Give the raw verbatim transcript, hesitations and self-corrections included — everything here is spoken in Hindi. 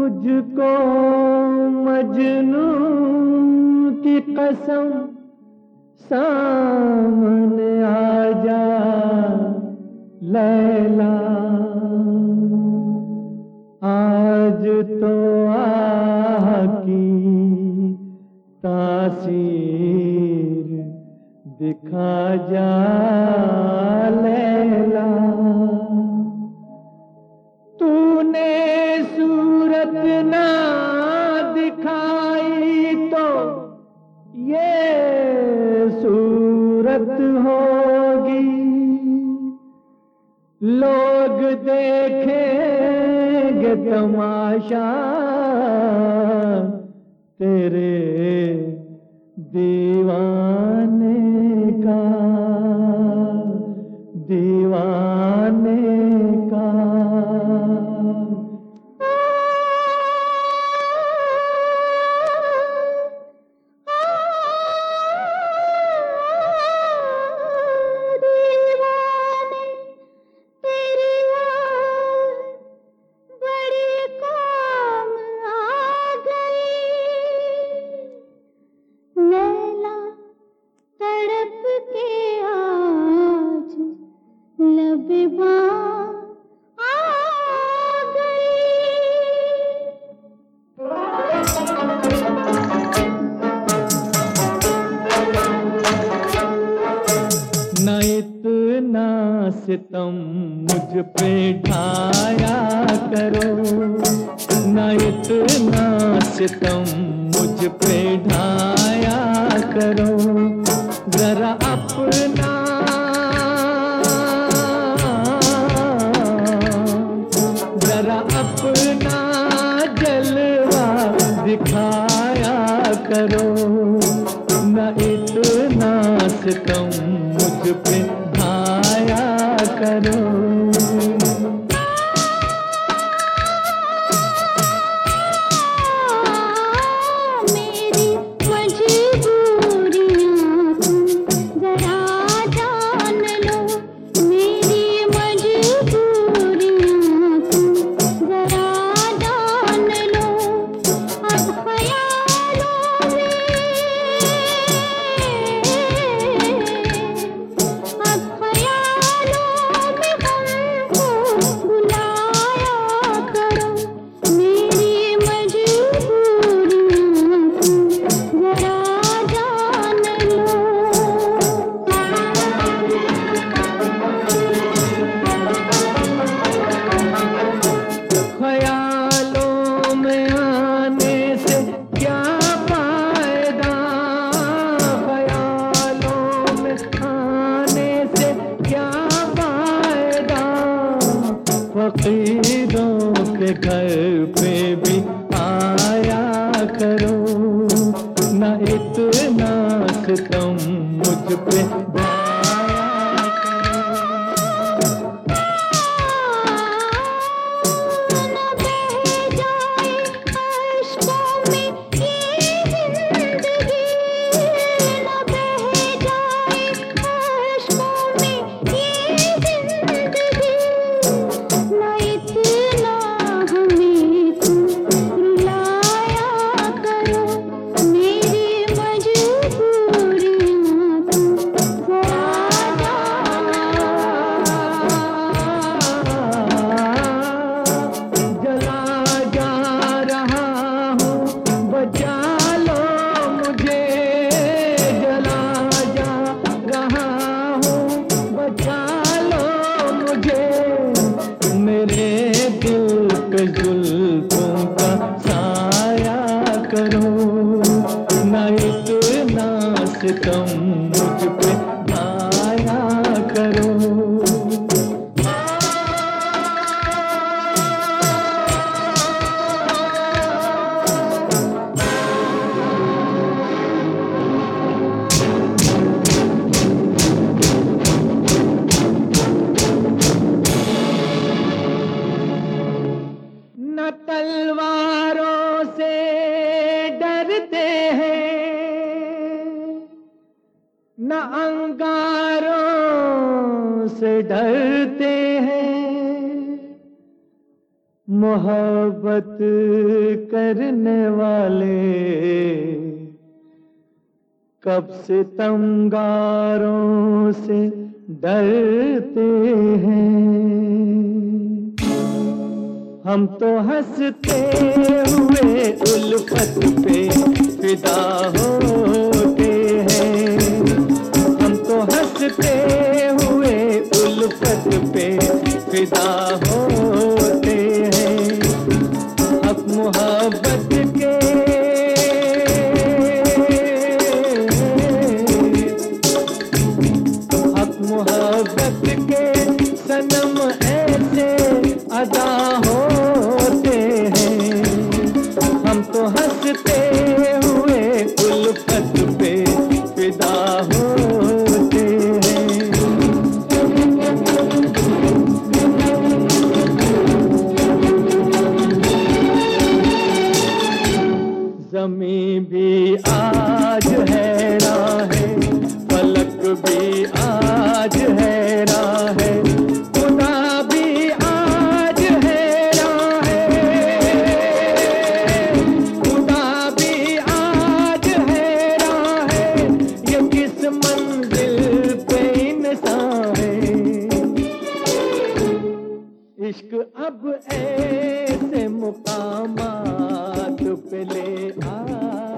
तुझको मजनू की कसम सामने आ जा लैला, आज तो आह की तासीर दिखा जा लैला। तूने सूरत ना दिखाई तो ये सूरत होगी, लोग देखेंगे तमाशा तेरे दीवाने का, दीवाने का। न इतना सितम मुझ पे ढाया करो, न इतना सितम मुझ पे ढाया करो, जरा अपना जरा अपना जलवा दिखाया करो, न इतना सितम मुझ पे ढाया करो। फकीरों के घर पे भी आया करो, न इतना सितम मुझ पे जुल्फों का साया करो, न इतना सितम मुझ पे ढाया करो। न तलवारों से डरते हैं, न अंगारों से डरते हैं, मोहब्बत करने वाले कब सितमगारों से डरते हैं। हम तो हंसते हुए उल्फत पे फिदा होते हैं। हम तो हंसते हुए उल्फत पे फिदा होते हैं। हक मोहब्बत के हक मोहब्बत के सनम ऐसे अदा होते हैं। हम तो हंसते हुए उल्फत पे फिदा होते हैं। ज़मीं भी आज हैरान है, फलक भी आज हैरान है, खुदा भी आज हैरान है, खुदा भी आज हैरान है, ये किस मंजिल पे इंसान है। इश्क अब ऐसे मुकामात पे ले आ